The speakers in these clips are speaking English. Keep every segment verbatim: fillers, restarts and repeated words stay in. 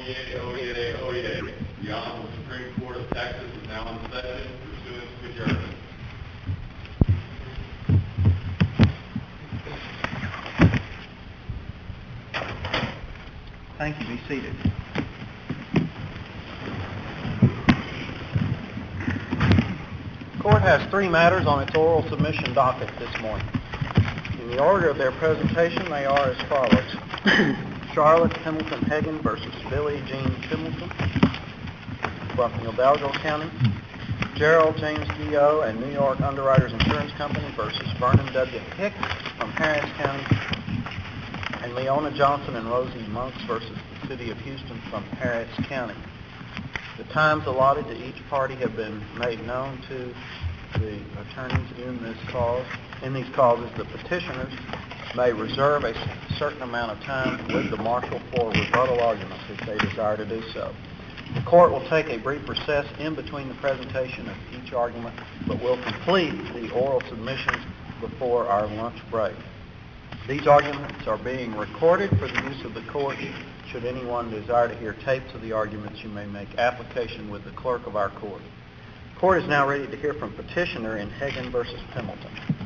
Oyez, oyez, oyez. The Honorable Supreme Court of Texas is now in session, pursuant to adjournment. Thank you. Be seated. The court has three matters on its oral submission docket this morning. In the order of their presentation, they are as follows. Charlotte Hamilton Hagan versus Billie Jean Hamilton from Hidalgo County. Gerald James Dio and New York Underwriters Insurance Company versus Vernon W. Hicks from Harris County. And Leona Johnson and Rosie Monks versus the City of Houston from Harris County. The times allotted to each party have been made known to the attorneys in this cause. In these causes, the petitioners may reserve a certain amount of time with the marshal for rebuttal arguments if they desire to do so. The court will take a brief recess in between the presentation of each argument, but will complete the oral submissions before our lunch break. These arguments are being recorded for the use of the court. Should anyone desire to hear tapes of the arguments, you may make application with the clerk of our court. The court is now ready to hear from petitioner in Hagan versus Hamilton.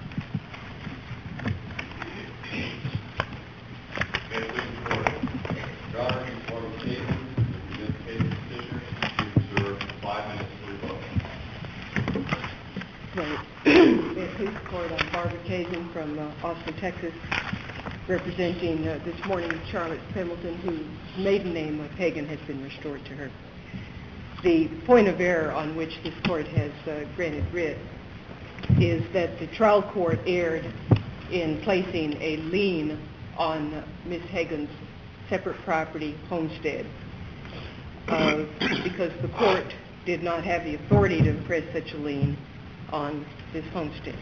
Your Honor, in court of cases, in this case, petitioner, you reserve five minutes for rebuttal. May it please the court, I'm Barbara Kagan from uh, Austin, Texas, representing uh, this morning Charlotte Hamilton, whose maiden name of Hagan has been restored to her. The point of error on which this court has uh, granted writ is that the trial court erred in placing a lien on uh, Miz Hagan's separate property homestead uh, because the court did not have the authority to impress such a lien on this homestead.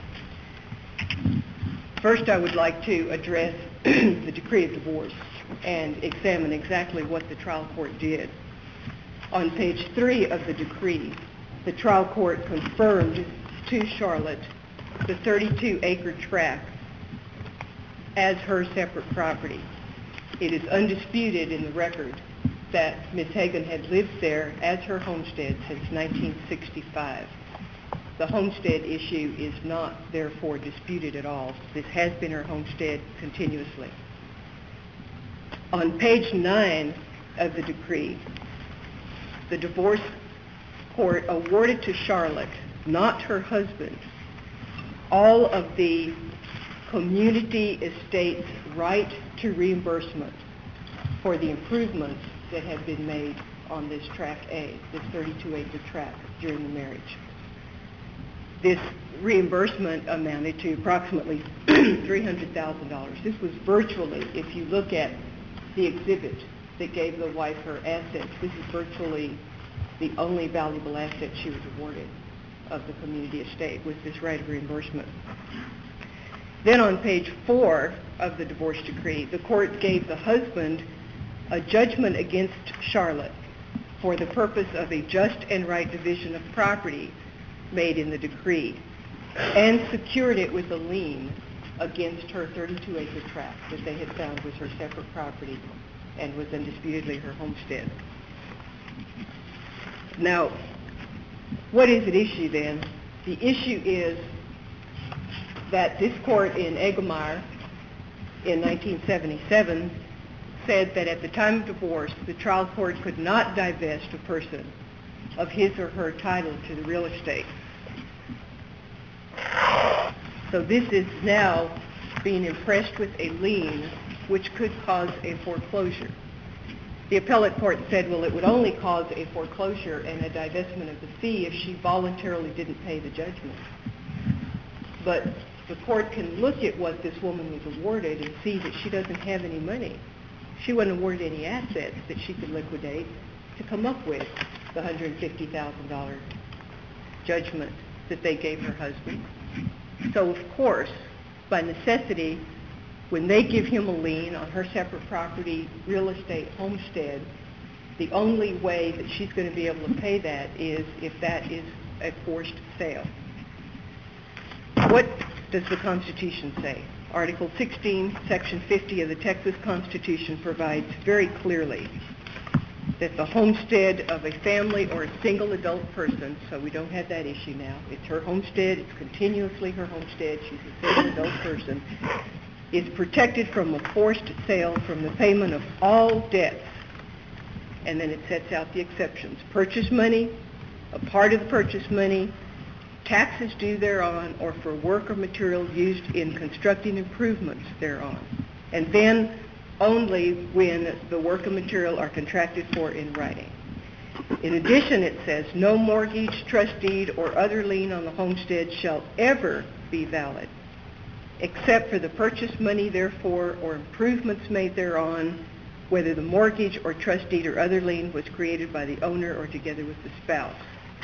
First, I would like to address the decree of divorce and examine exactly what the trial court did. On page three of the decree, the trial court confirmed to Charlotte the thirty-two acre tract as her separate property. It is undisputed in the record that Miz Hagan had lived there as her homestead since nineteen sixty-five. The homestead issue is not, therefore, disputed at all. This has been her homestead continuously. On page nine of the decree, the divorce court awarded to Charlotte, not her husband, all of the community estate's right to reimbursement for the improvements that have been made on this tract A, this thirty-two acre tract during the marriage. This reimbursement amounted to approximately three hundred thousand dollars. This was virtually, if you look at the exhibit that gave the wife her assets, this is virtually the only valuable asset she was awarded of the community estate, was this right of reimbursement. Then on page four of the divorce decree, the court gave the husband a judgment against Charlotte for the purpose of a just and right division of property made in the decree, and secured it with a lien against her thirty-two acre tract that they had found was her separate property and was undisputedly her homestead. Now, what is at issue then? The issue is that this court in Egelmeyer in nineteen seventy-seven said that at the time of divorce, the trial court could not divest a person of his or her title to the real estate. So this is now being impressed with a lien which could cause a foreclosure. The appellate court said, well, it would only cause a foreclosure and a divestment of the fee if she voluntarily didn't pay the judgment. But the court can look at what this woman was awarded and see that she doesn't have any money. She wasn't awarded any assets that she could liquidate to come up with the one hundred fifty thousand dollars judgment that they gave her husband. So, of course, by necessity, when they give him a lien on her separate property, real estate, homestead, the only way that she's going to be able to pay that is if that is a forced sale. What does the Constitution say? Article sixteen, Section fifty of the Texas Constitution provides very clearly that the homestead of a family or a single adult person, so we don't have that issue now, it's her homestead, it's continuously her homestead, she's a single adult person, is protected from a forced sale from the payment of all debts. And then it sets out the exceptions. Purchase money, a part of the purchase money, taxes due thereon, or for work or material used in constructing improvements thereon. And then only when the work and material are contracted for in writing. In addition, it says, no mortgage, trust deed, or other lien on the homestead shall ever be valid, except for the purchase money therefore or improvements made thereon, whether the mortgage or trust deed or other lien was created by the owner or together with the spouse.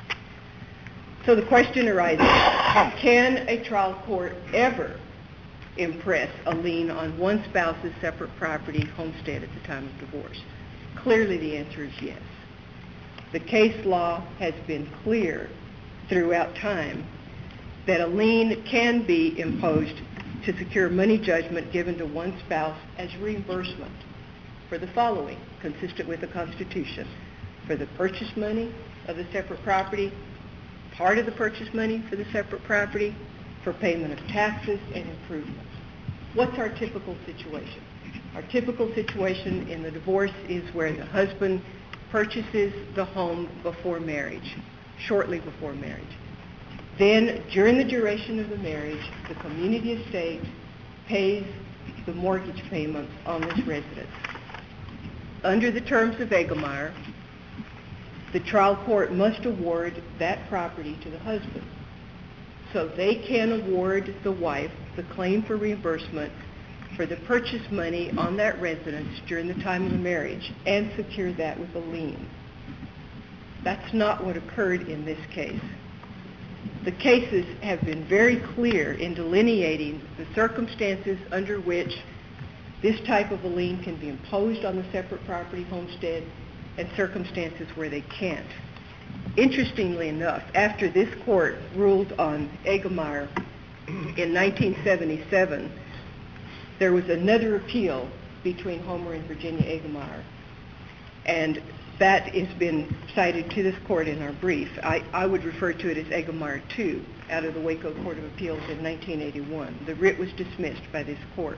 So the question arises, can a trial court ever impress a lien on one spouse's separate property homestead at the time of divorce? Clearly the answer is yes. The case law has been clear throughout time that a lien can be imposed to secure money judgment given to one spouse as reimbursement for the following, consistent with the Constitution: for the purchase money of the separate property, part of the purchase money for the separate property, for payment of taxes and improvements. What's our typical situation? Our typical situation in the divorce is where the husband purchases the home before marriage, shortly before marriage. Then, during the duration of the marriage, the community estate pays the mortgage payments on this residence. Under the terms of Egelmeyer, the trial court must award that property to the husband. So they can award the wife the claim for reimbursement for the purchase money on that residence during the time of the marriage and secure that with a lien. That's not what occurred in this case. The cases have been very clear in delineating the circumstances under which this type of a lien can be imposed on the separate property homestead and circumstances where they can't. Interestingly enough, after this court ruled on Egelmeyer in nineteen seventy-seven, there was another appeal between Homer and Virginia Egelmeyer, and that has been cited to this court in our brief. I, I would refer to it as Egelmeyer two, out of the Waco Court of Appeals in nineteen eighty-one. The writ was dismissed by this court.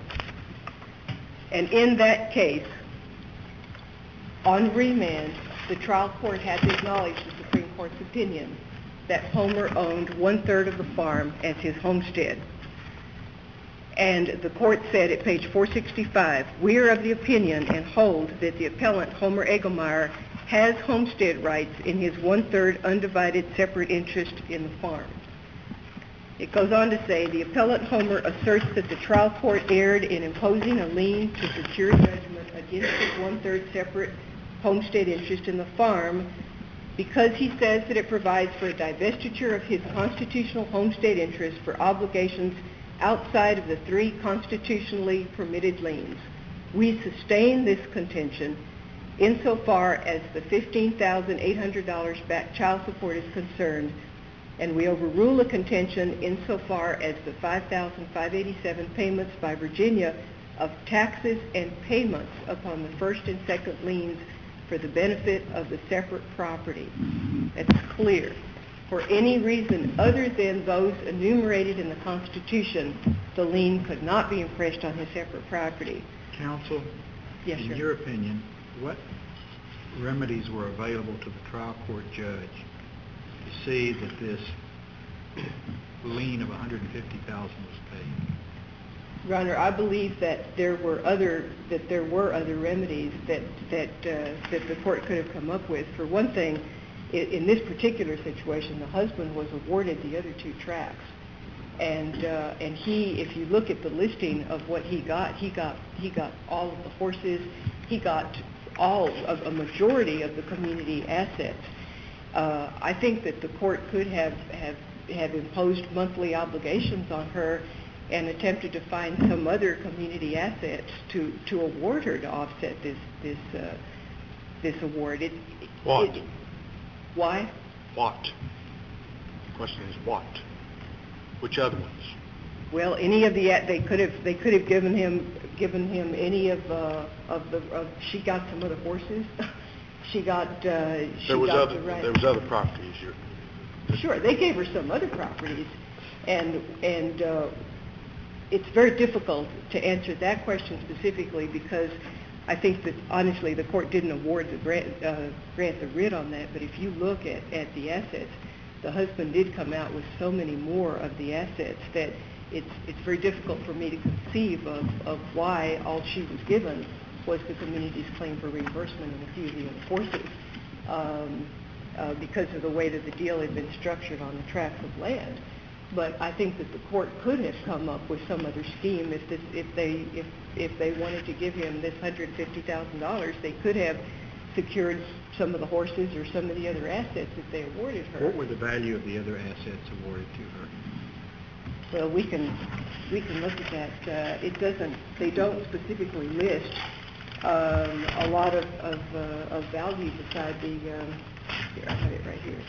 And in that case, on remand, the trial court had to acknowledge the Supreme Court's opinion that Homer owned one-third of the farm as his homestead. And the court said at page four sixty-five, we are of the opinion and hold that the appellant, Homer Egelmeyer, has homestead rights in his one-third undivided separate interest in the farm. It goes on to say, the appellant Homer asserts that the trial court erred in imposing a lien to secure judgment against his one-third separate homestead interest in the farm because he says that it provides for a divestiture of his constitutional homestead interest for obligations outside of the three constitutionally permitted liens. We sustain this contention insofar as the fifteen thousand eight hundred dollars back child support is concerned, and we overrule a contention insofar as the five thousand five hundred eighty-seven payments by Virginia of taxes and payments upon the first and second liens for the benefit of the separate property. That's clear. For any reason other than those enumerated in the Constitution, the lien could not be impressed on his separate property. Counsel, Yes, in sir. your opinion, what remedies were available to the trial court judge to see that this lien of one hundred fifty thousand dollars was paid? Your Honor, I believe that there were other that there were other remedies that that uh, that the court could have come up with. For one thing, in, in this particular situation, the husband was awarded the other two tracts, and uh, and he, if you look at the listing of what he got, he got he got all of the horses, he got all of a majority of the community assets. Uh, I think that the court could have have have imposed monthly obligations on her and attempted to find some other community assets to, to award her to offset this this uh, this award. It, What? It, why? What? The question is what? Which other ones? Well, any of the they could have they could have given him given him any of uh, of the of, she got some of the horses, She got, uh, she There was got other, the right. there was other properties. You're, Sure, they gave her some other properties, and, and uh, it's very difficult to answer that question specifically because I think that, honestly, the court didn't award the grant, uh, grant the writ on that, but if you look at, at the assets, the husband did come out with so many more of the assets that it's, it's very difficult for me to conceive of, of why all she was given was the community's claim for reimbursement and a few of the other horses. Um, Uh, because of the way that the deal had been structured on the tracts of land. But I think that the court could have come up with some other scheme if this, if they, if, if they wanted to give him this one hundred fifty thousand dollars, they could have secured some of the horses or some of the other assets that they awarded her. What were the value of the other assets awarded to her? Well, we can, we can look at that. Uh, it doesn't, they don't specifically list um, a lot of, of, uh, of value beside the, um, here, I have it right here.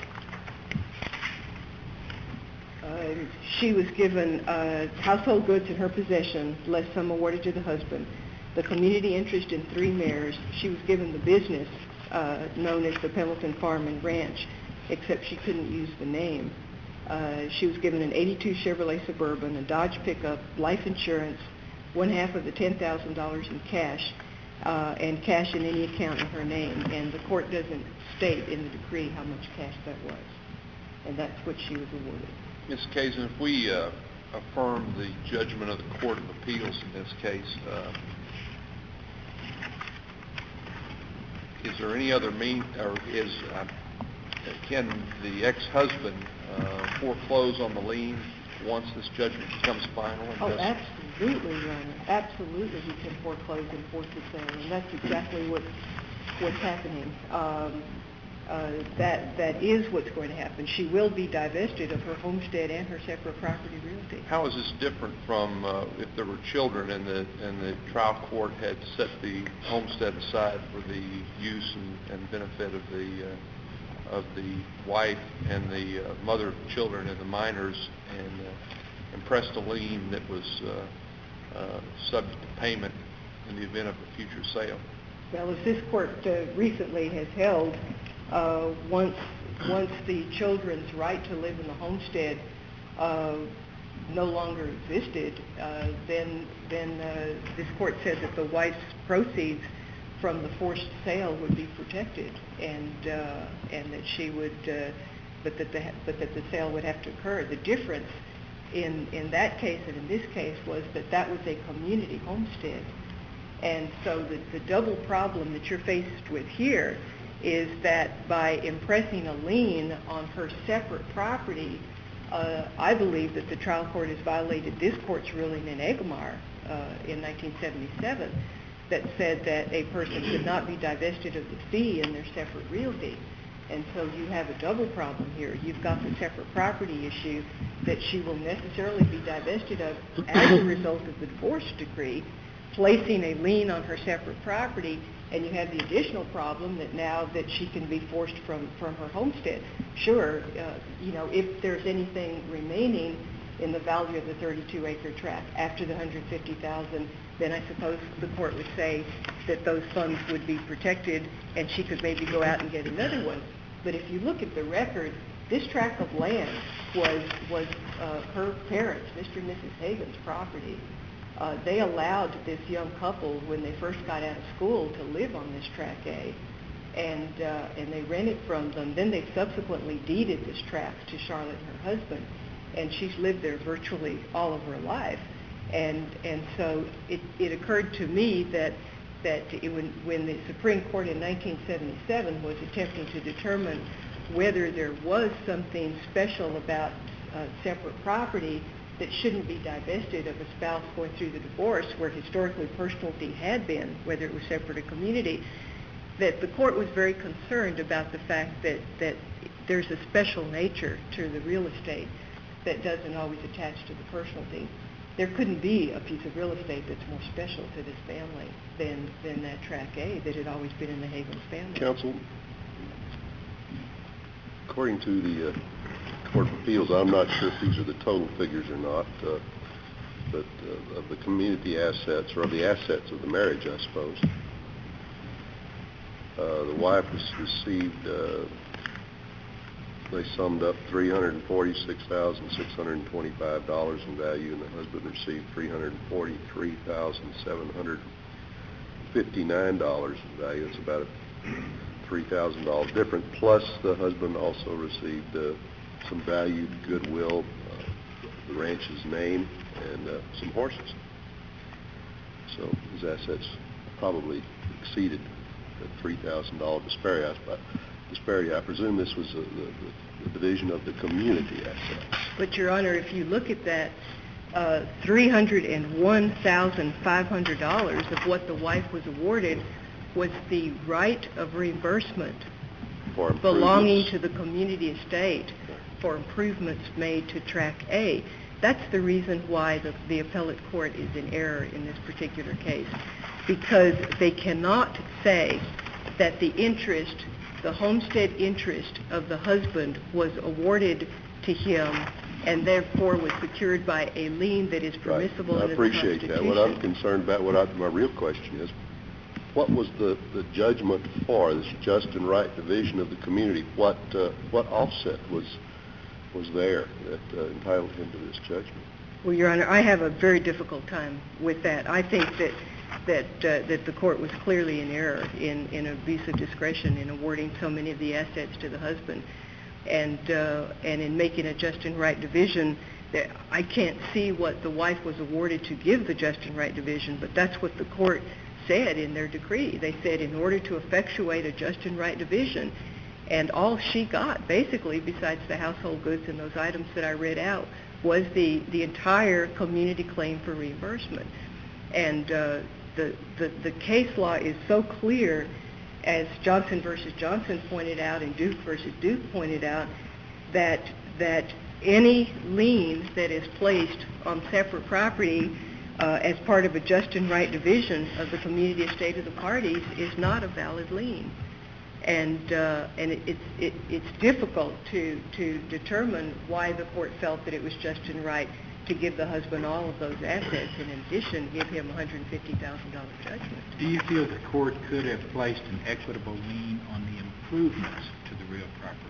Uh, she was given uh, household goods in her possession, less some awarded to the husband. The community interest in three mares. She was given the business uh, known as the Pendleton Farm and Ranch, except she couldn't use the name. Uh, she was given an eighty-two Chevrolet Suburban, a Dodge pickup, life insurance, one half of the ten thousand dollars in cash, uh, and cash in any account in her name. And the court doesn't state in the decree how much cash that was. And that's what she was awarded. Miz Kazin, if we uh, affirm the judgment of the Court of Appeals in this case, uh, is there any other mean, or is, uh, can the ex-husband uh, foreclose on the lien once this judgment becomes final? And Oh, does- absolutely, Your Honor. Absolutely, he can foreclose and force the sale, and that's exactly what what's happening. Um, uh, that that is what's going to happen. She will be divested of her homestead and her separate property realty. How is this different from uh, if there were children and the and the trial court had set the homestead aside for the use and, and benefit of the uh, of the wife and the uh, mother of the children and the minors, and uh, impressed a lien that was uh, uh, subject to payment in the event of a future sale? Well, as this court uh, recently has held, uh, once once the children's right to live in the homestead uh, no longer existed, uh, then then uh, this court said that the wife's proceeds from the forced sale would be protected, and uh, and that she would, uh, but that the but that the sale would have to occur. The difference in in that case and in this case was that that was a community homestead. And so the, the double problem that you're faced with here is that by impressing a lien on her separate property, uh, I believe that the trial court has violated this court's ruling in Eggemar uh, in nineteen seventy-seven that said that a person could not be divested of the fee in their separate realty. And so you have a double problem here. You've got the separate property issue that she will necessarily be divested of as a result of the divorce decree, placing a lien on her separate property, and you have the additional problem that now that she can be forced from, from her homestead. Sure, uh, you know, if there's anything remaining in the value of the thirty-two acre tract after the one hundred fifty thousand dollars, then I suppose the court would say that those funds would be protected and she could maybe go out and get another one. But if you look at the record, this tract of land was, was uh, her parents, Mister and Missus Hagan's property. Uh, they allowed this young couple, when they first got out of school, to live on this tract A, and uh, and they rented from them. Then they subsequently deeded this tract to Charlotte and her husband, and she's lived there virtually all of her life. And and so it, it occurred to me that that it, when when the Supreme Court in nineteen seventy-seven was attempting to determine whether there was something special about uh, separate property that shouldn't be divested of a spouse going through the divorce, where historically personality had been, whether it was separate or community, that the court was very concerned about the fact that, that there's a special nature to the real estate that doesn't always attach to the personality. There couldn't be a piece of real estate that's more special to this family than, than that tract A that had always been in the Hagan's family. Counsel, according to the uh, Court of Appeals, I'm not sure if these are the total figures or not, uh, but uh, of the community assets, or of the assets of the marriage, I suppose, Uh, the wife was received, uh, they summed up three hundred forty-six thousand six hundred twenty-five dollars in value, and the husband received three hundred forty-three thousand seven hundred fifty-nine dollars in value. It's about a three thousand dollars difference. Plus, the husband also received uh, some valued goodwill, uh, the ranch's name, and uh, some horses. So his assets probably exceeded the three thousand dollars disparity. I, disparity. I presume this was a, the, the division of the community assets. But, Your Honor, if you look at that, uh, three hundred one thousand five hundred dollars of what the wife was awarded was the right of reimbursement For belonging to the community estate for improvements made to Track A. That's the reason why the, the appellate court is in error in this particular case, because they cannot say that the interest, the homestead interest of the husband was awarded to him and therefore was secured by a lien that is permissible right. in I the appreciate Constitution. that. What I'm concerned about, what I, my real question is, what was the, the judgment for, this just and right division of the community? What uh, what offset was was there that uh, entitled him to this judgment? Well, Your Honor, I have a very difficult time with that. I think that that uh, that the court was clearly in error in, in abuse of discretion in awarding so many of the assets to the husband, and uh, and in making a just and right division. That I can't see what the wife was awarded to give the just and right division, but that's what the court said in their decree. They said in order to effectuate a just and right division, and all she got, basically, besides the household goods and those items that I read out, was the, the entire community claim for reimbursement. And uh, the, the, the case law is so clear, as Johnson versus Johnson pointed out and Duke versus Duke pointed out, that that any lien that is placed on separate property uh, as part of a just and right division of the community estate of the parties is not a valid lien. And uh, and it, it's it, it's difficult to to determine why the court felt that it was just and right to give the husband all of those assets, and in addition give him a one hundred fifty thousand dollars judgment. Do you feel the court could have placed an equitable lien on the improvements to the real property?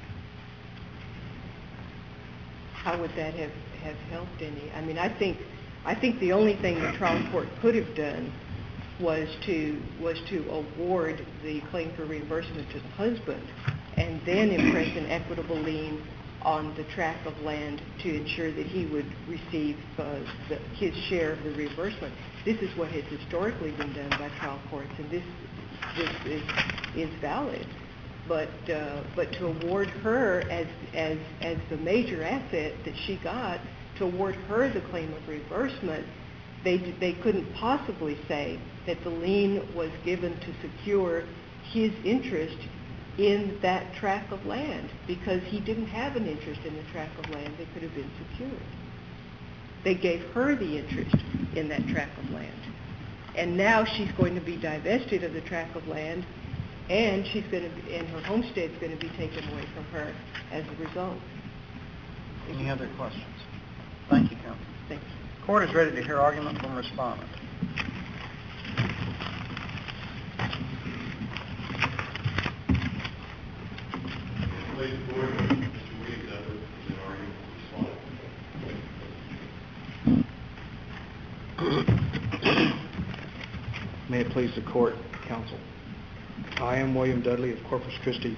How would that have, have helped any? I mean, I think I think the only thing the trial court could have done was to was to award the claim for reimbursement to the husband, and then impress an equitable lien on the tract of land to ensure that he would receive uh, the, his share of the reimbursement. This is what has historically been done by trial courts, and this this is is valid. But uh, but to award her as as as the major asset that she got, to award her the claim of reimbursement, they they couldn't possibly say that the lien was given to secure his interest in that tract of land, because he didn't have an interest in the tract of land that could have been secured. They gave her the interest in that tract of land, and now she's going to be divested of the tract of land, and she's going to be, and her homestead's going to be taken away from her as a result. Any other questions? Thank you, counsel. Thank you. Court is ready to hear argument from respondent. Please, Board, Mister Williams, I would present argument for respondent. May it please the court, counsel. I am William Dudley of Corpus Christi.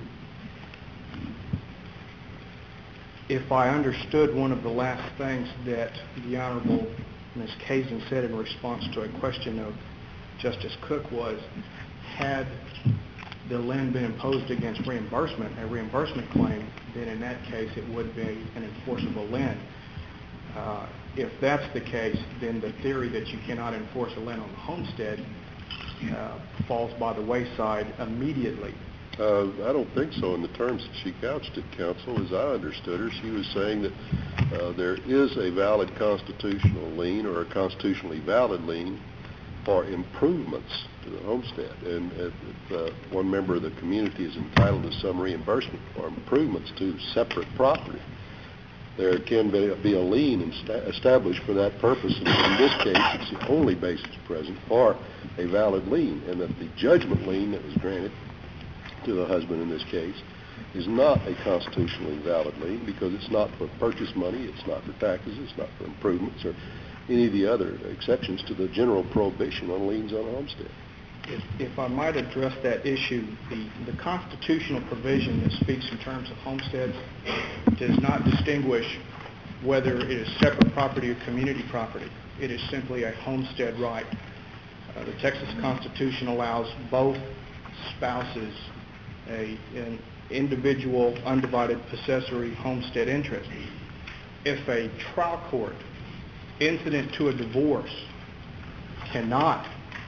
If I understood one of the last things that the Honorable Miz Kazin said in response to a question of Justice Cook was, had the lien been imposed against reimbursement, a reimbursement claim, then in that case it would be an enforceable lien. Uh, if that's the case, then the theory that you cannot enforce a lien on the homestead uh, falls by the wayside immediately. Uh, I don't think so in the terms that she couched it, counsel. As I understood her, she was saying that uh, there is a valid constitutional lien or a constitutionally valid lien for improvements to the homestead. And if uh, one member of the community is entitled to some reimbursement for improvements to separate property, there can be, be a lien insta- established for that purpose. And in this case, it's the only basis present for a valid lien, and that the judgment lien that was granted to the husband in this case, is not a constitutionally valid lien because it's not for purchase money, it's not for taxes, it's not for improvements or any of the other exceptions to the general prohibition on liens on a homestead. If, if I might address that issue, the, the constitutional provision that speaks in terms of homesteads does not distinguish whether it is separate property or community property. It is simply a homestead right. Uh, the Texas Constitution allows both spouses a, an individual undivided possessory homestead interest. If a trial court incident to a divorce cannot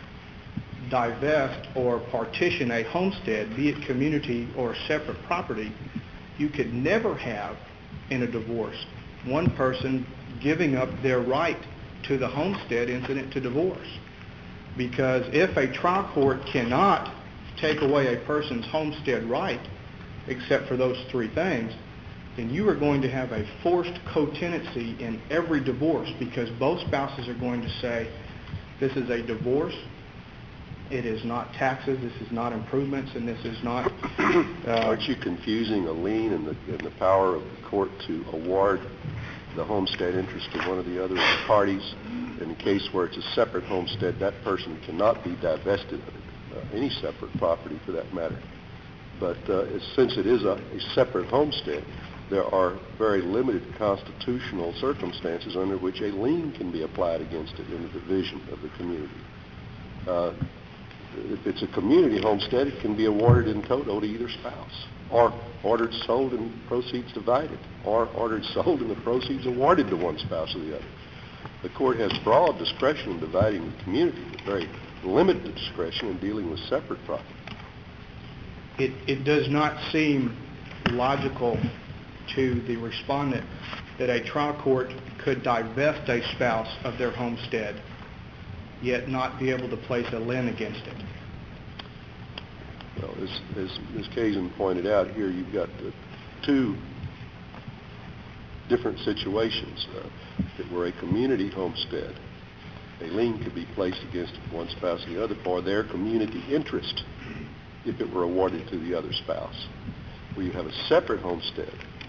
divest or partition a homestead, be it community or separate property, you could never have in a divorce one person giving up their right to the homestead incident to divorce. Because if a trial court cannot take away a person's homestead right, except for those three things, then you are going to have a forced co-tenancy in every divorce because both spouses are going to say, this is a divorce, it is not taxes, this is not improvements, and this is not... Uh, Aren't you confusing a lien and the, and the power of the court to award the homestead interest to one of the other parties? In the case where it's a separate homestead, that person cannot be divested of it, uh, any separate property for that matter. But uh, since it is a, a separate homestead, there are very limited constitutional circumstances under which a lien can be applied against it in the division of the community. Uh, if it's a community homestead, it can be awarded in toto to either spouse, or ordered sold and proceeds divided, or ordered sold and the proceeds awarded to one spouse or the other. The court has broad discretion in dividing the community, but very limited discretion in dealing with separate property. It, it does not seem logical to the respondent that a trial court could divest a spouse of their homestead, yet not be able to place a lien against it. Well, as, as Miz Kazin pointed out here, you've got uh, two different situations. Uh, if it were a community homestead, a lien could be placed against one spouse or the other for their community interest if it were awarded to the other spouse. Where you have a separate homestead,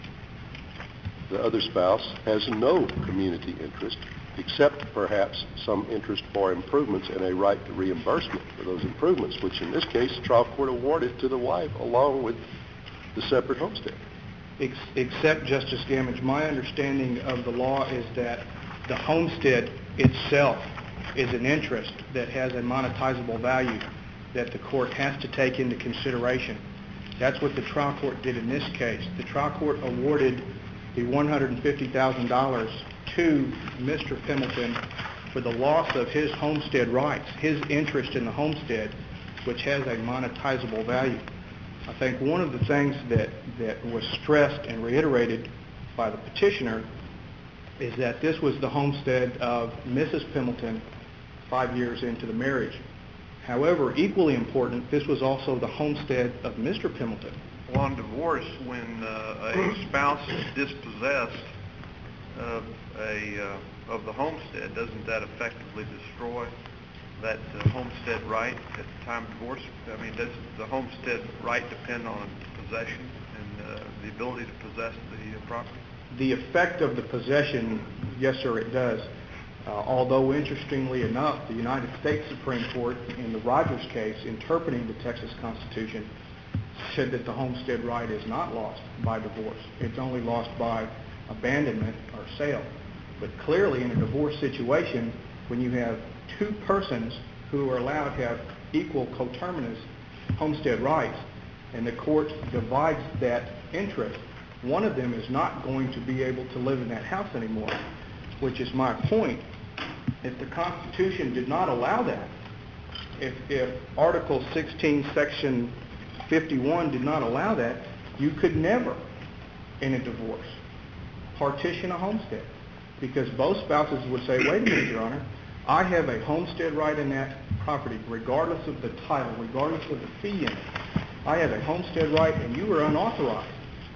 the other spouse has no community interest except perhaps some interest for improvements and a right to reimbursement for those improvements, which in this case the trial court awarded to the wife along with the separate homestead. Ex- except, Justice Gamage, my understanding of the law is that the homestead itself is an interest that has a monetizable value that the court has to take into consideration. That's what the trial court did in this case. The trial court awarded the one hundred fifty thousand dollars to Mister Pendleton for the loss of his homestead rights, his interest in the homestead, which has a monetizable value. I think one of the things that, that was stressed and reiterated by the petitioner is that this was the homestead of Missus Pendleton five years into the marriage. However, equally important, this was also the homestead of Mister Pendleton. Well, on divorce, when uh, a spouse is dispossessed of a uh, of the homestead, doesn't that effectively destroy that uh, homestead right at the time of divorce? I mean, does the homestead right depend on possession and uh, the ability to possess the uh, property? The effect of the possession, yes, sir, it does. Uh, although, interestingly enough, the United States Supreme Court, in the Rogers case, interpreting the Texas Constitution, said that the homestead right is not lost by divorce. It's only lost by abandonment or sale. But clearly, in a divorce situation, when you have two persons who are allowed to have equal coterminous homestead rights, and the court divides that interest, one of them is not going to be able to live in that house anymore, which is my point. If the Constitution did not allow that, if, if Article sixteen, Section fifty-one did not allow that, you could never, in a divorce, partition a homestead. Because both spouses would say, wait a minute, Your Honor, I have a homestead right in that property, regardless of the title, regardless of the fee in it. I have a homestead right, and you are unauthorized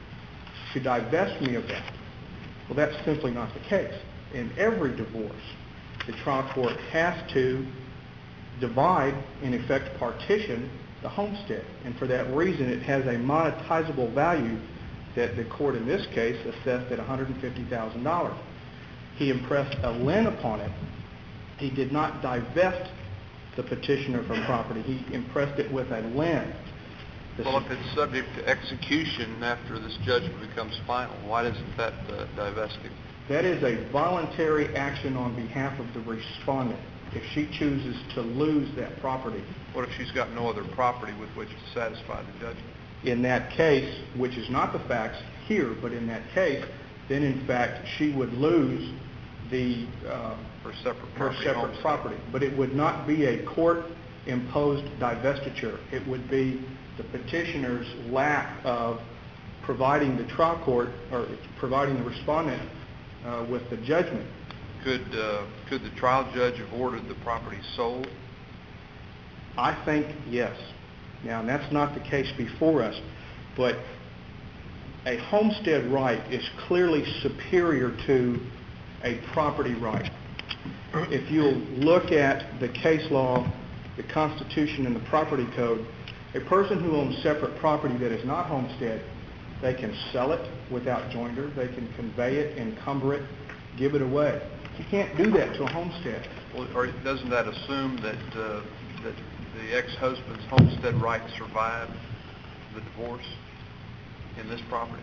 to divest me of that. Well, that's simply not the case. In every divorce, the trial court has to divide, in effect partition, the homestead. And for that reason, it has a monetizable value that the court in this case assessed at one hundred fifty thousand dollars. He impressed a lien upon it. He did not divest the petitioner from property. He impressed it with a lien. The Well, if it's subject to execution after this judgment becomes final, why doesn't that uh, divest him? That is a voluntary action on behalf of the respondent. If she chooses to lose that property, What if she's got no other property with which to satisfy the judgment? in that case, which is not the facts here, but in that case, then in fact she would lose the uh, Her separate her property? separate homestead? property. But it would not be a court-imposed divestiture. It would be the petitioner's lack of providing the trial court, or providing the respondent uh, with the judgment. Could, uh, could the trial judge have ordered the property sold? I think yes. Now, that's not the case before us, but a homestead right is clearly superior to a property right. If you'll look at the case law, the Constitution, and the property code, a person who owns separate property that is not homestead, they can sell it without joinder, they can convey it, encumber it, give it away. You can't do that to a homestead. Well, or doesn't that assume that, uh, that the ex-husband's homestead right survived the divorce in this property?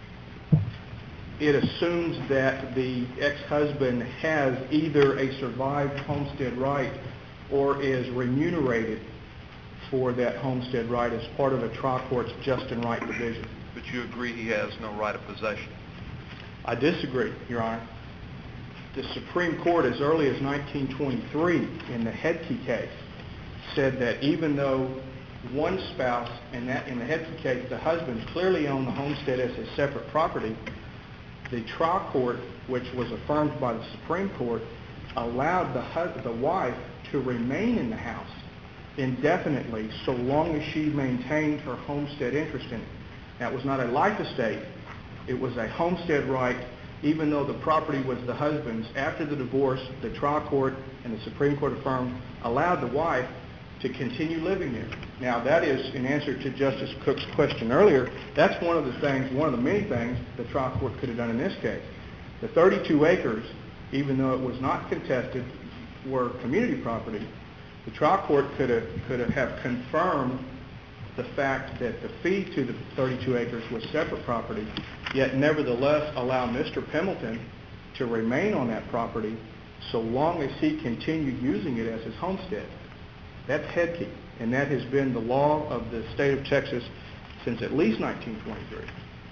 It assumes that the ex-husband has either a survived homestead right or is remunerated for that homestead right as part of a trial court's just and right division. But you agree he has no right of possession? I disagree, Your Honor. The Supreme Court, as early as nineteen twenty-three, in the Hedke case, said that even though one spouse, in, that, in the Hedke case, the husband clearly owned the homestead as his separate property, the trial court, which was affirmed by the Supreme Court, allowed the, hus- the wife to remain in the house indefinitely so long as she maintained her homestead interest in it. That was not a life estate. It was a homestead right, even though the property was the husband's. After the divorce, the trial court and the Supreme Court affirmed, allowed the wife to continue living there. Now, that is, in answer to Justice Cook's question earlier, that's one of the things, one of the many things the trial court could have done in this case. The thirty-two acres, even though it was not contested, were community property. The trial court could have, could have confirmed the fact that the fee to the thirty-two acres was separate property, yet nevertheless allow Mister Pendleton to remain on that property so long as he continued using it as his homestead. That's Hedke, and that has been the law of the state of Texas since at least nineteen twenty-three.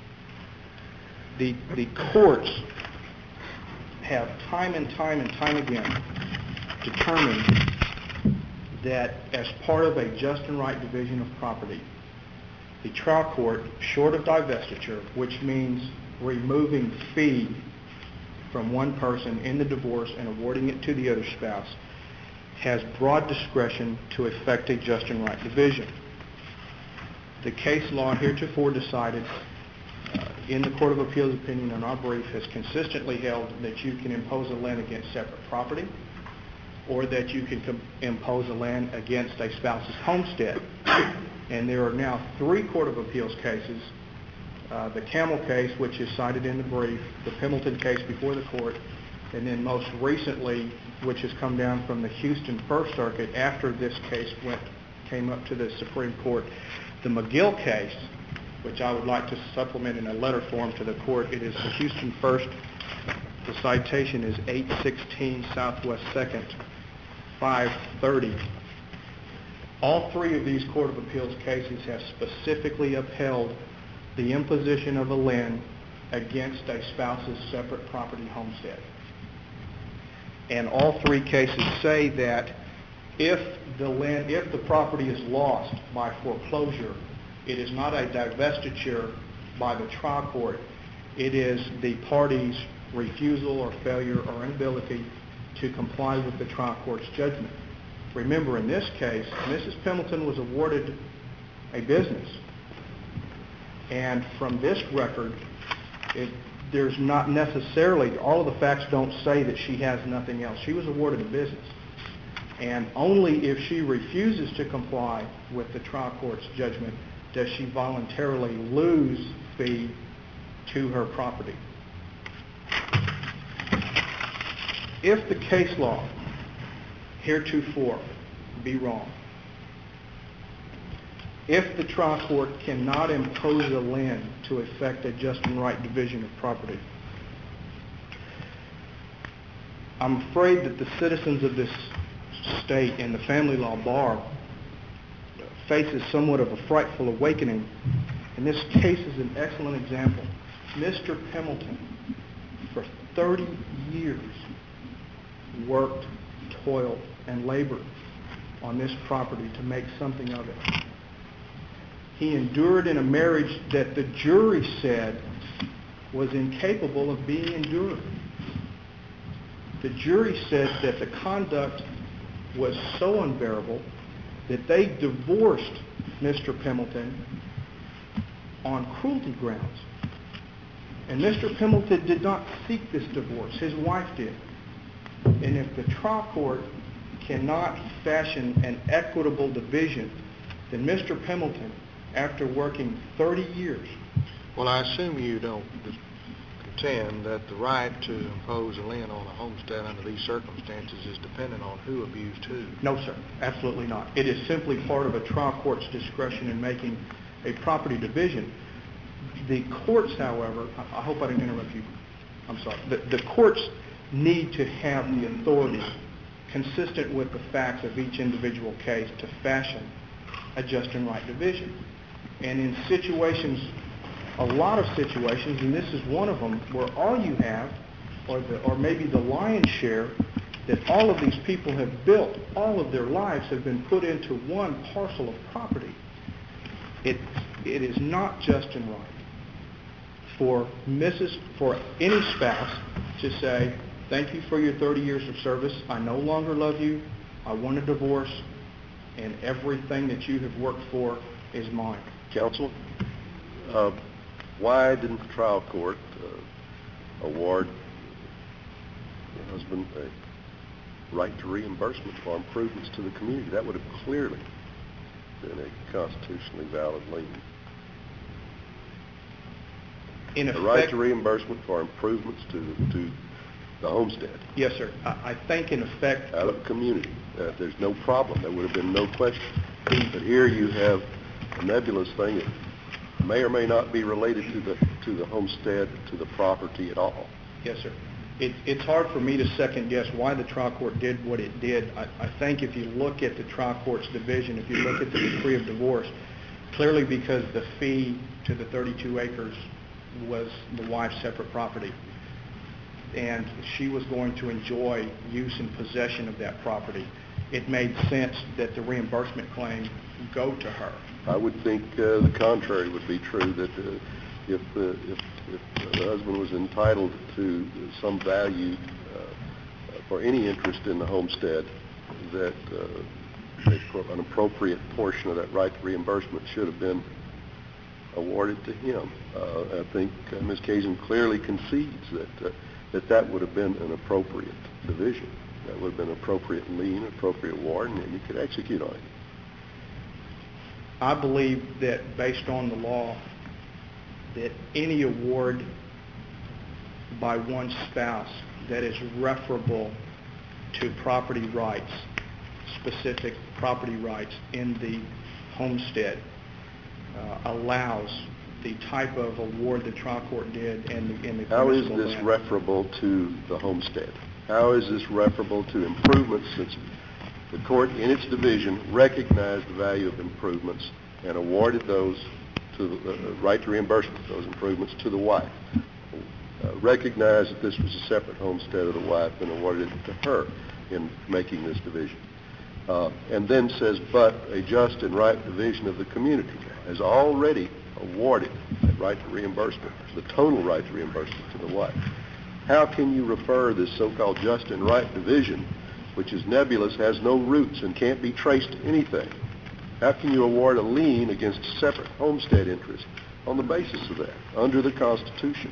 The, the courts have time and time and time again determined that as part of a just and right division of property, the trial court, short of divestiture, which means removing fee from one person in the divorce and awarding it to the other spouse, has broad discretion to effect a just and right division. The case law heretofore decided uh, in the Court of Appeals opinion in our brief has consistently held that you can impose a lien against separate property, or that you can com- impose a lien against a spouse's homestead. And there are now three Court of Appeals cases, uh, the Camel case, which is cited in the brief, the Pendleton case before the court, and then most recently, which has come down from the Houston First Circuit after this case went came up to the Supreme Court, the McGill case, which I would like to supplement in a letter form to the court. It is the Houston First. The citation is eight sixteen Southwest second, five thirty. All three of these Court of Appeals cases have specifically upheld the imposition of a lien against a spouse's separate property homestead. And all three cases say that if the lien, if the property is lost by foreclosure, it is not a divestiture by the trial court. It is the party's refusal or failure or inability to comply with the trial court's judgment. Remember, in this case, Missus Pendleton was awarded a business. And from this record, it, there's not necessarily, all of the facts don't say that she has nothing else. She was awarded a business. And only if she refuses to comply with the trial court's judgment does she voluntarily lose fee to her property. If the case law heretofore be wrong, if the trial court cannot impose a lien to effect a just and right division of property, I'm afraid that the citizens of this state and the family law bar faces somewhat of a frightful awakening, and this case is an excellent example. Mister Pemilton, for thirty years, worked, toiled, and labored on this property to make something of it. He endured in a marriage that the jury said was incapable of being endured. The jury said that the conduct was so unbearable that they divorced Mister Pemilton on cruelty grounds. And Mister Pemilton did not seek this divorce. His wife did. And if the trial court cannot fashion an equitable division, then Mister Pemilton, after working thirty years... Well, I assume you don't contend that the right to impose a lien on a homestead under these circumstances is dependent on who abused who. No, sir. Absolutely not. It is simply part of a trial court's discretion in making a property division. The courts, however... I, I hope I didn't interrupt you. I'm sorry. The, the courts need to have the authority, consistent with the facts of each individual case, to fashion a just and right division. And in situations, a lot of situations, and this is one of them, where all you have, or, the, or maybe the lion's share, that all of these people have built, all of their lives have been put into one parcel of property. It, it is not just and right for Missus for any spouse to say, thank you for your thirty years of service. I no longer love you. I want a divorce, and everything that you have worked for is mine. Counsel, uh, why didn't the trial court uh, award your husband a right to reimbursement for improvements to the community? That would have clearly been a constitutionally valid lien. In a effect, right to reimbursement for improvements to the, to the homestead. Yes, sir. I, I think in effect... Out of the community. Uh, there's no problem. There would have been no question. But here you have a nebulous thing that may or may not be related to the to the homestead, to the property at all. Yes, sir. It, it's hard for me to second guess why the trial court did what it did. I, I think if you look at the trial court's division, if you look at the decree of divorce, clearly because the fee to the thirty-two acres was the wife's separate property, and she was going to enjoy use and possession of that property, it made sense that the reimbursement claim go to her. I would think uh, the contrary would be true, that uh, if, uh, if, if the husband was entitled to some value uh, for any interest in the homestead, that uh, an appropriate portion of that right to reimbursement should have been awarded to him. Uh, I think uh, Miz Kazin clearly concedes that, uh, that that would have been an appropriate division. That would have been an appropriate lien, appropriate award, and you could execute on it. I believe that based on the law, that any award by one spouse that is referable to property rights, specific property rights in the homestead, uh, allows the type of award the trial court did and the, and the How is permissible this land. referable to the homestead? How is this referable to improvements since the court in its division recognized the value of improvements and awarded those to the uh, right to reimbursement those improvements to the wife, uh, recognized that this was a separate homestead of the wife and awarded it to her in making this division. Uh, and then says, but a just and right division of the community has already awarded that right to reimbursement, the total right to reimbursement to the wife. How can you refer this so-called just and right division, which is nebulous, has no roots, and can't be traced to anything? How can you award a lien against a separate homestead interest on the basis of that, under the Constitution?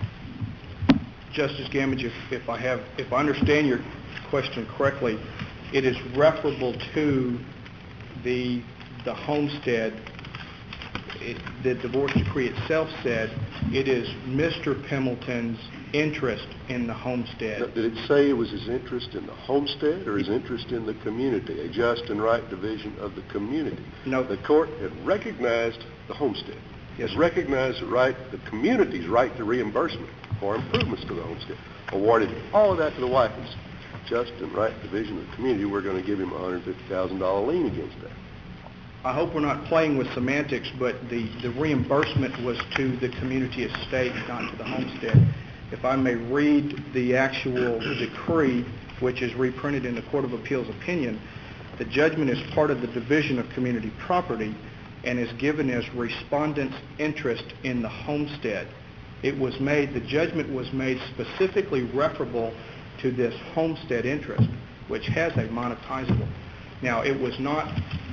Justice Gamage, if, if I have, if I understand your question correctly, it is referable to the, the homestead. It, the divorce decree itself said it is Mister Pimpleton's interest in the homestead. Now, did it say it was his interest in the homestead or his interest in the community, a just and right division of the community? No. The court had recognized the homestead. Yes, It sir. recognized the right, the community's right to reimbursement for improvements to the homestead. Awarded all of that to the wife. It's just and right division of the community. We're going to give him a one hundred fifty thousand dollars lien against that. I hope we're not playing with semantics, but the, the reimbursement was to the community estate, not to the homestead. If I may read the actual decree, which is reprinted in the Court of Appeals opinion, the judgment is part of the division of community property and is given as respondent's interest in the homestead. It was made, the judgment was made specifically referable to this homestead interest, which has a monetizable. Now, it was not,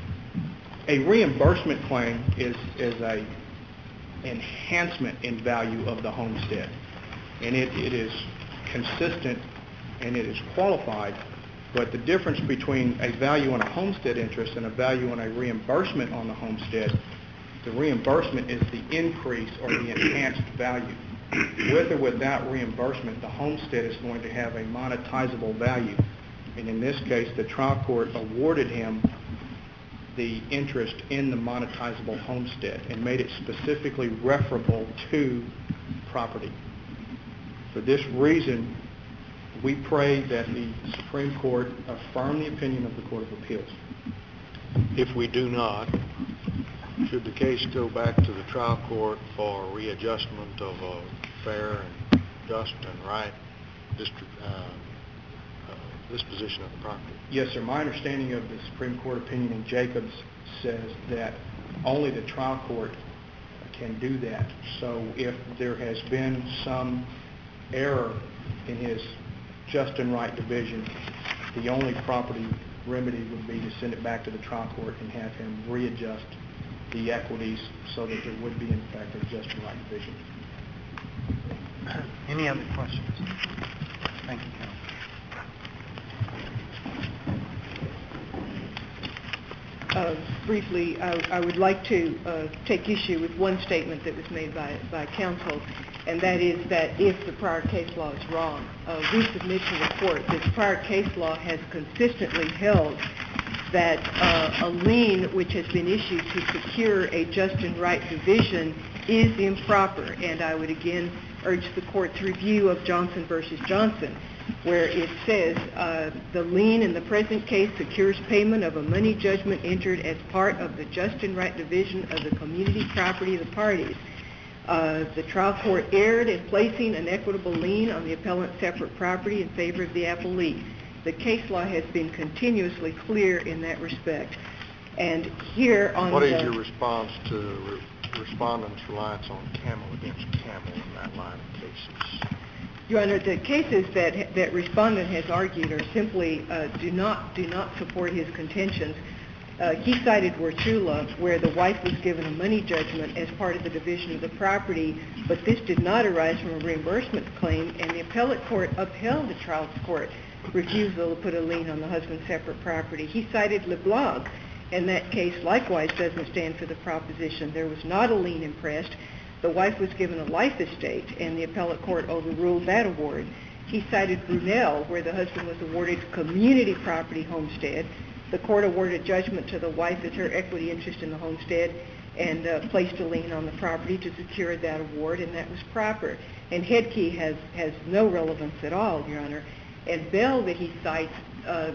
a reimbursement claim is, is a enhancement in value of the homestead. And it, it is consistent and it is qualified, but the difference between a value on a homestead interest and a value on a reimbursement on the homestead, the reimbursement is the increase or the enhanced value. With or without reimbursement, the homestead is going to have a monetizable value. And in this case, the trial court awarded him the interest in the monetizable homestead and made it specifically referable to property. For this reason, we pray that the Supreme Court affirm the opinion of the Court of Appeals. If we do not, should the case go back to the trial court for readjustment of a fair and just and right district, uh, uh, disposition of the property? Yes, sir. My understanding of the Supreme Court opinion in Jacobs says that only the trial court can do that. So if there has been some error in his just and right division, the only property remedy would be to send it back to the trial court and have him readjust the equities so that there would be, in fact, a just and right division. Any other questions? Thank you, Counsel. Uh, briefly, I, I would like to uh, take issue with one statement that was made by, by counsel, and that is that if the prior case law is wrong, uh, we submit to the court that the prior case law has consistently held that uh, a lien which has been issued to secure a just and right division is improper, and I would again urge the court's review of Johnson versus Johnson, where it says uh, the lien in the present case secures payment of a money judgment entered as part of the just and right division of the community property of the parties. Uh, the trial court erred in placing an equitable lien on the appellant's separate property in favor of the appellee. The case law has been continuously clear in that respect. And here on What the... is your response to re- respondents' reliance on Camel against Camel in that line of cases? Your Honor, the cases that that respondent has argued are simply uh, do not do not support his contentions. Uh, he cited Wertula, where the wife was given a money judgment as part of the division of the property, but this did not arise from a reimbursement claim, and the appellate court upheld the trial court refusal to put a lien on the husband's separate property. He cited LeBlanc, and that case likewise doesn't stand for the proposition. There was not a lien impressed. The wife was given a life estate, and the appellate court overruled that award. He cited Brunel, where the husband was awarded community property homestead. The court awarded judgment to the wife as her equity interest in the homestead and uh, placed a lien on the property to secure that award, and that was proper. And Hedke has, has no relevance at all, Your Honor. And Bell, that he cites, uh,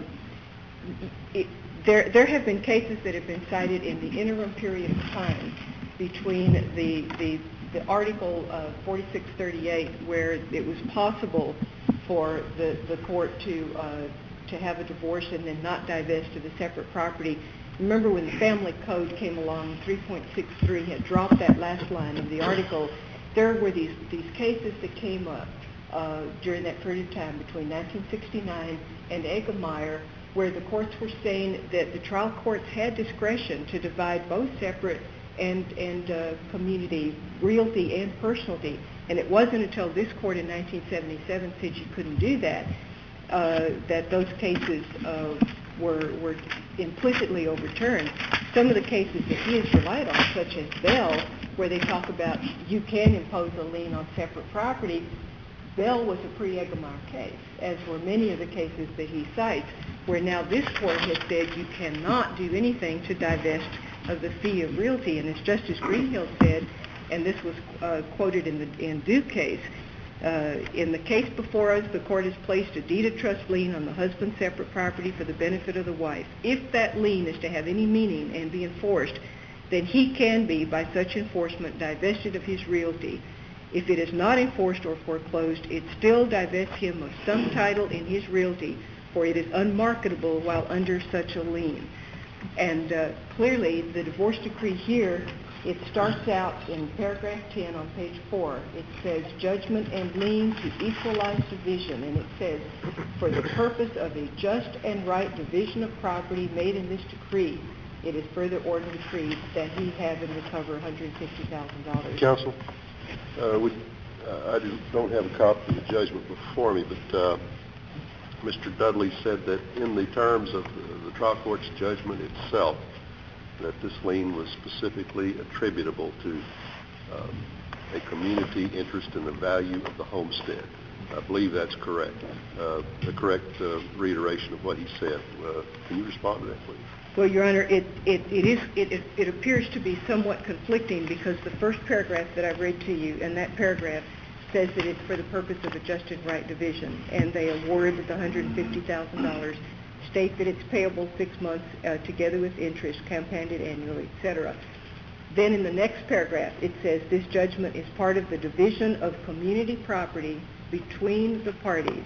it, there, there have been cases that have been cited in the interim period of time between the, the, the Article uh, forty-six thirty-eight, where it was possible for the, the court to uh, to have a divorce and then not divest of the separate property. Remember when the Family Code came along, three point six three had dropped that last line of the article. There were these, these cases that came up uh, during that period of time between nineteen sixty-nine and Eggemeyer, where the courts were saying that the trial courts had discretion to divide both separate and, and uh, community, realty and personalty. And it wasn't until this court in nineteen seventy-seven said you couldn't do that, uh, that those cases uh, were, were implicitly overturned. Some of the cases that he has relied on, such as Bell, where they talk about you can impose a lien on separate property, Bell was a pre-Eggemeyer case, as were many of the cases that he cites, where now this court has said you cannot do anything to divest of the fee of realty. And as Justice Greenhill said, and this was uh, quoted in the in Duke case, uh, in the case before us, the court has placed a deed of trust lien on the husband's separate property for the benefit of the wife. If that lien is to have any meaning and be enforced, then he can be, by such enforcement, divested of his realty. If it is not enforced or foreclosed, it still divests him of some title in his realty, for it is unmarketable while under such a lien. And uh, clearly, the divorce decree here, it starts out in paragraph ten on page four. It says, judgment and lien to equalize division. And it says, for the purpose of a just and right division of property made in this decree, it is further ordered and decreed that he have and recover one hundred fifty thousand dollars. Counsel, uh, we, uh, I do, don't have a copy of the judgment before me, but uh, Mister Dudley said that in the terms of the, the trial court's judgment itself, that this lien was specifically attributable to um, a community interest in the value of the homestead. I believe that's correct. Uh, the correct uh, reiteration of what he said. Uh, can you respond to that, please? Well, Your Honor, it, it, it, is, it, it, it appears to be somewhat conflicting, because the first paragraph that I read to you, and that paragraph says that it's for the purpose of a just and right division, and they award the one hundred fifty thousand dollars, state that it's payable six months uh, together with interest, compounded annually, et cetera. Then in the next paragraph, it says this judgment is part of the division of community property between the parties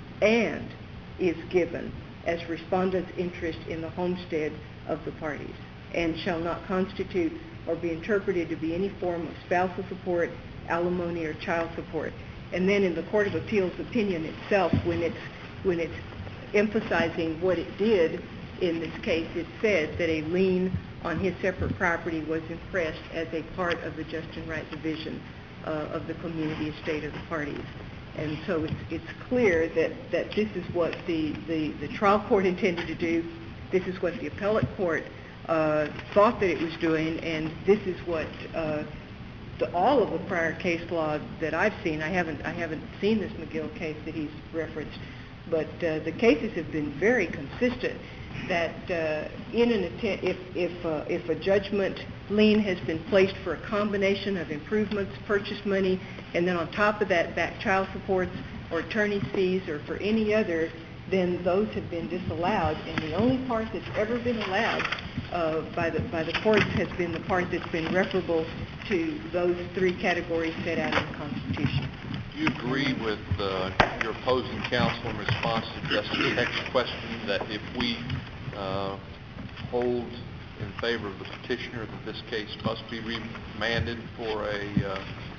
and is given as respondent's interest in the homestead of the parties, and shall not constitute or be interpreted to be any form of spousal support, alimony, or child support. And then in the Court of Appeals opinion itself, when it's when it's emphasizing what it did in this case, it said that a lien on his separate property was impressed as a part of the just and right division uh, of the community estate of the parties. And so it's, it's clear that, that this is what the, the, the trial court intended to do. This is what the appellate court uh, thought that it was doing, and this is what uh, the, all of the prior case law that I've seen. I haven't I haven't seen this McGill case that he's referenced, but uh, the cases have been very consistent that uh, in an attempt, if if uh, if a judgment lien has been placed for a combination of improvements, purchase money, and then on top of that back child supports or attorney's fees or for any other, then those have been disallowed. And the only part that's ever been allowed uh, by the by the courts has been the part that's been referable to those three categories set out in the Constitution. Do you agree with uh, your opposing counsel in response to Justice Heck's question that if we uh, hold in favor of the petitioner that this case must be remanded for a uh,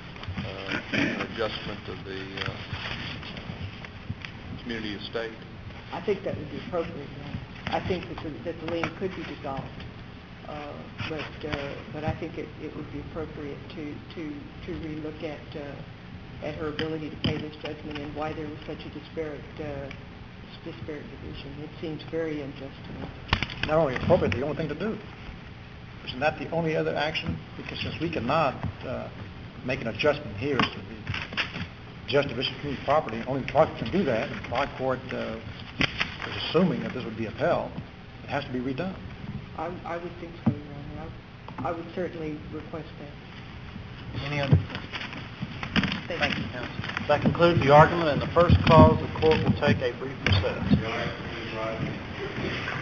uh, an adjustment of the uh, community estate? I think that would be appropriate. Yeah. I think that the, that the lien could be dissolved, uh, but uh, but I think it, it would be appropriate to to to relook at uh, at her ability to pay this judgment and why there was such a disparate uh, disparate division. It seems very unjust to me. Not only appropriate, the only thing to do. Isn't that the only other action? Because since we cannot uh, make an adjustment here to the just division of community property, only the trial court can do that, and the trial court uh, is assuming that this would be upheld, it has to be redone. I, I would think so, Your Honor. I, I would certainly request that. Any other questions? Thank you, counsel. That concludes the argument, and the first cause the court will take a brief recess.